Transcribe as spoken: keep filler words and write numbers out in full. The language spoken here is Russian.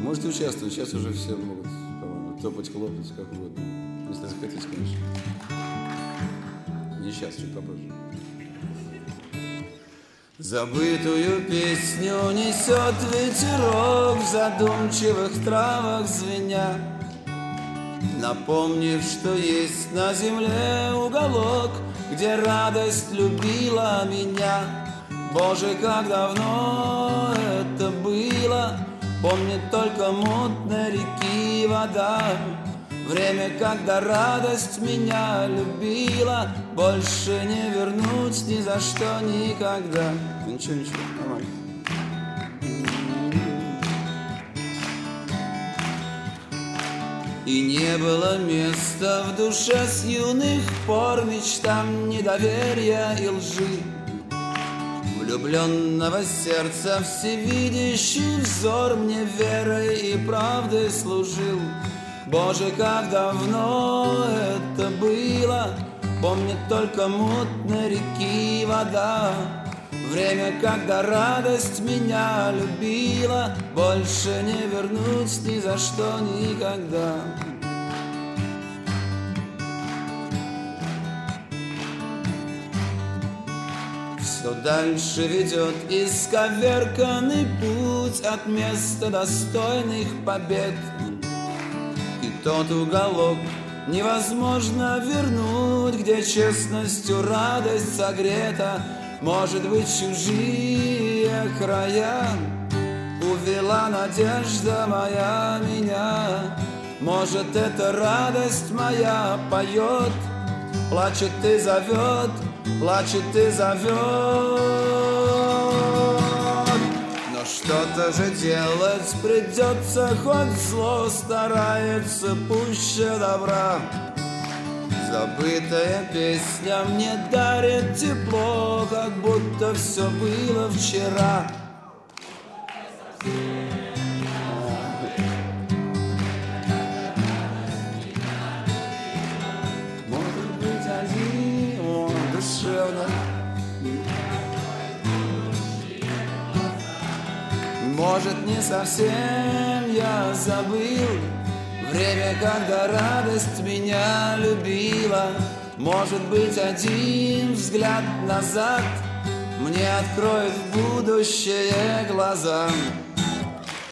Можете участвовать, сейчас уже все могут, по-моему, топать, хлопать, как угодно. Если захотите, конечно. Не сейчас, чуть попозже. Забытую песню несет ветерок в задумчивых травах звеня, напомнив, что есть на земле уголок, где радость любила меня. Боже, как давно это было, помнит только мутной реки вода. Время, когда радость меня любила, больше не вернуть ни за что никогда. Ничего, ничего, нормально. И не было места в душе с юных пор мечтам недоверия и лжи. Влюбленного сердца всевидящий взор мне верой и правдой служил. Боже, как давно это было, помнит только мутной реки вода. Время, когда радость меня любила, больше не вернуть ни за что никогда. Все дальше ведет исковерканный путь от места достойных побед. И тот уголок невозможно вернуть, где честностью радость согрета. Может быть, чужие края увела надежда моя меня. Может, эта радость моя поет, плачет и зовет, плачет и зовет. Но что-то же делать придется, хоть зло старается пуще добра. Забытая песня мне дарит тепло, как будто все было вчера. Может быть, один, он душевно. Может, не совсем я забыл время, когда радость меня любила. Может быть, один взгляд назад мне откроет в будущее глаза.